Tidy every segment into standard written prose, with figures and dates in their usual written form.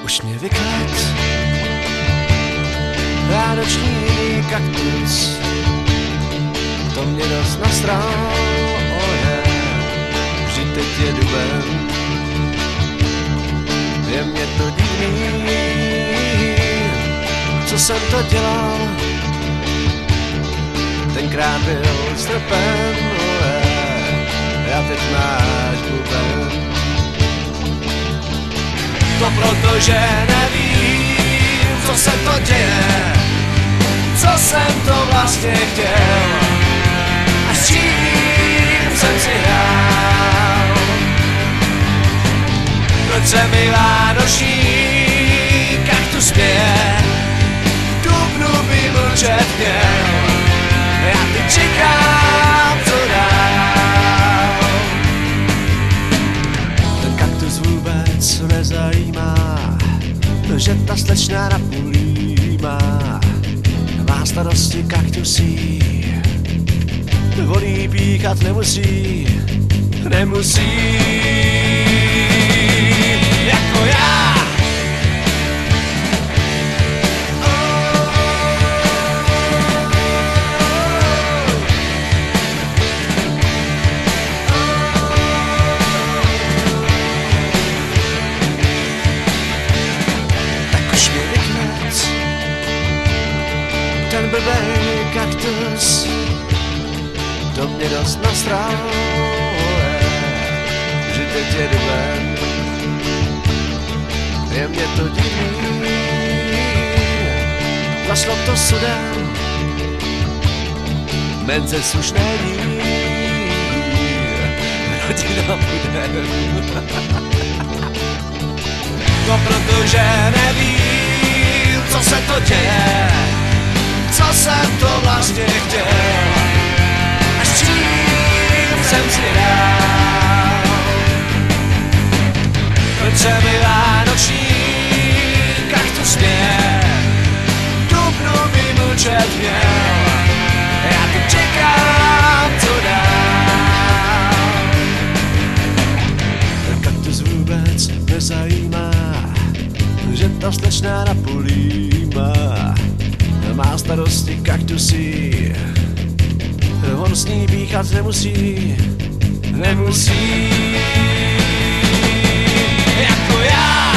už mě vyklet vánoční kaktus, to mě dost nastrojuje, vždyť teď je duben, je mě to divný, co jsem to dělal, tenkrát byl strpen, já teď máš buben. To protože nevím, co se to děje, co jsem to vlastně chtěl a s čím jsem si hrál. Proč se mi vánoční kaktus směje, dubnu by mlčet měl, já teď čekám, co dál. Ten kaktus vůbec nezajímá, že ta slečna napůlí má starosti kaktusí, voní píchat nemusí, jako já. Ten blbej kaktus, to mě dost nastrojuje, že teď je duben, je mě to divný, zašlo to sudem, menze už není, rodina budem. No protože nevím, co se to děje, co jsem to vlastně chtěl a s čím jsem si hrál. Proč se mi vánoční kaktus směje, dubnu by mlčet měl, já teď čekám, co dál. Ten kaktus vůbec nezajímá, že ta slečna na polí má starosti kaktusí, on s ní píchat nemusí, jako já.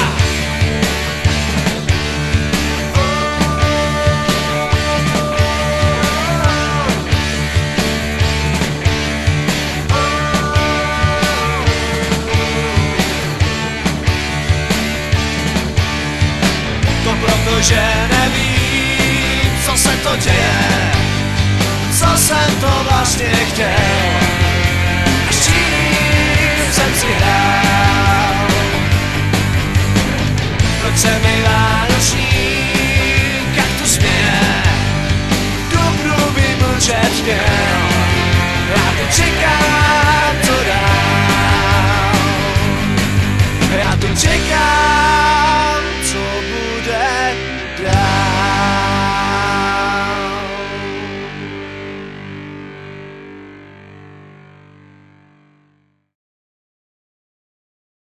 To protože nevím, co se to děje, co jsem to vlastně chtěl